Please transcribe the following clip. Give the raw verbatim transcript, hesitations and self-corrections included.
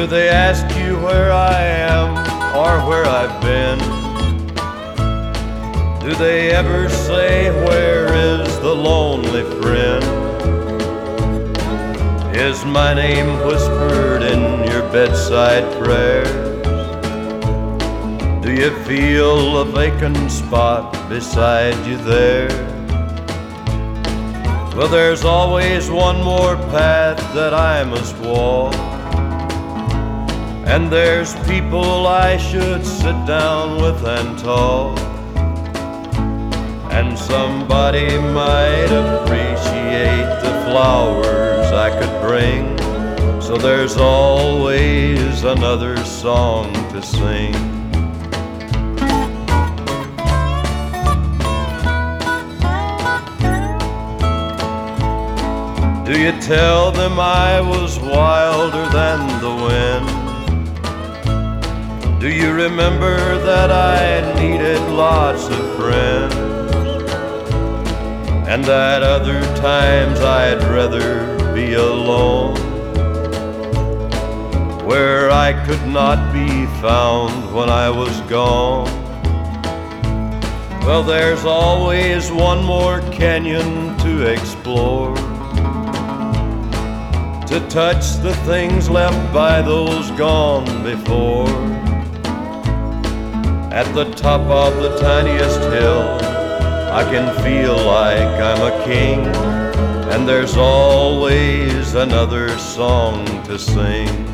Do they ask you where I am or where I've been? Do they ever say, where is the lonely friend? Is my name whispered in your bedside prayers? Do you feel a vacant spot beside you there? Well, there's always one more path that I must walk, and there's people I should sit down with and talk, and somebody might appreciate the flowers I could bring. So there's always another song to sing. Do you tell them I was wilder than the wind? Do you remember that I needed lots of friends, and that other times I'd rather be alone, where I could not be found when I was gone? Well, there's always one more canyon to explore, to touch the things left by those gone before. At the top of the tiniest hill, I can feel like I'm a king, and there's always another song to sing.